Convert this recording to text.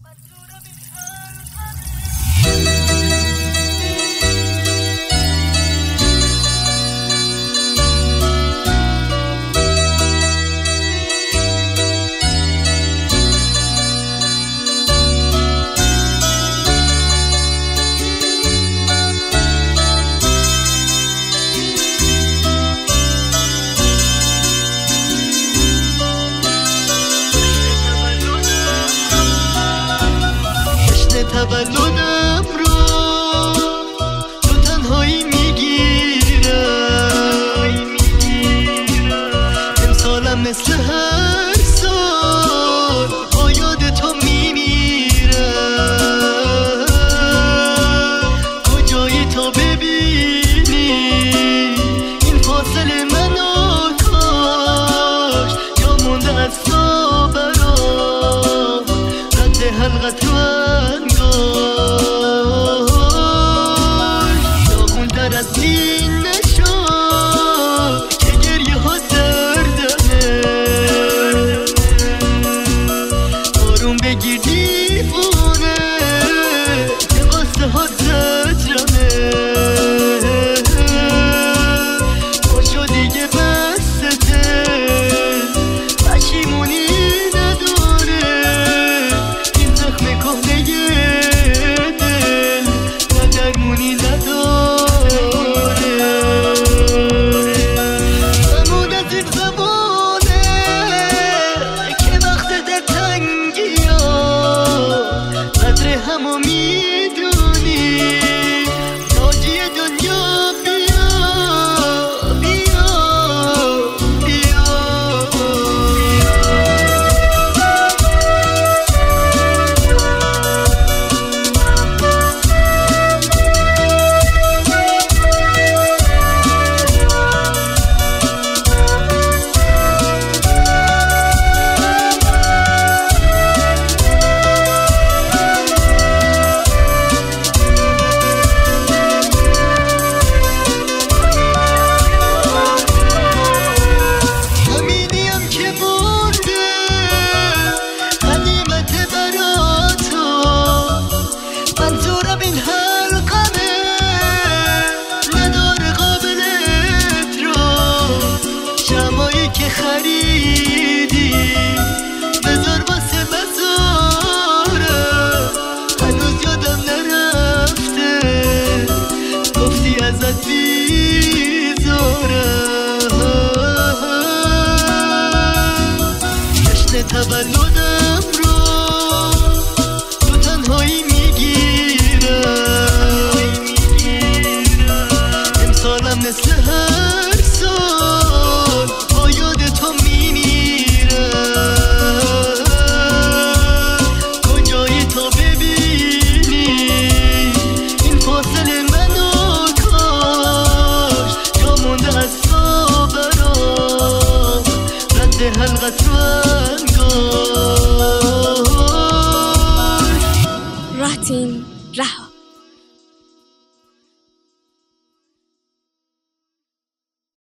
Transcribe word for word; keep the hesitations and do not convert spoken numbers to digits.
تولدم رو تو تنهایی میگیرم، امسالم مثل هر سال با یاد تو میمیرم. کجایی تا ببینی این فاصله منو کاش، یا مونده از تو برام رد حلقت رو از این نشد که گریه ها دردمه، آروم بگیر دیوونه که قصه ها زجرمه. پاشو دیگه بسته پشیمونی نداره، این زخم کهنه دل و درمونی نداره. همو میدونی تاجی دنیا، بیا بیا بیا. این حلقمه نداره قابلت رو، شمایی که خریدی بذار واسه بذارم، هنوز یادم نرفته گفتی ازت بیزارم. جشن تولد